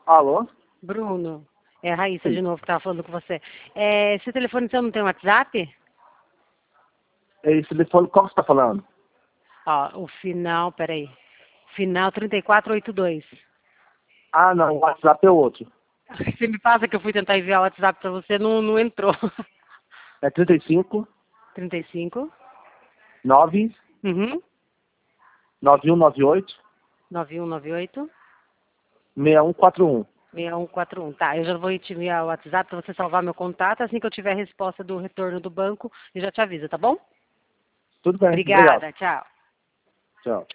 Alô? Bruno, é a Raíssa Sim. de novo que estava falando com você. Esse telefone seu não tem WhatsApp? Esse telefone, qual que você está falando? Ó, o final, peraí. Final 3482. Ah, não, o WhatsApp é outro. Você me passa que eu fui tentar enviar o WhatsApp para você, não entrou. É 35 35. 9 Uhum. 9198 9198 6141. 6141. Tá, eu já vou te enviar o WhatsApp para você salvar meu contato. Assim que eu tiver a resposta do retorno do banco, eu já te aviso, tá bom? Tudo bem, obrigado. Obrigada, tchau. Tchau.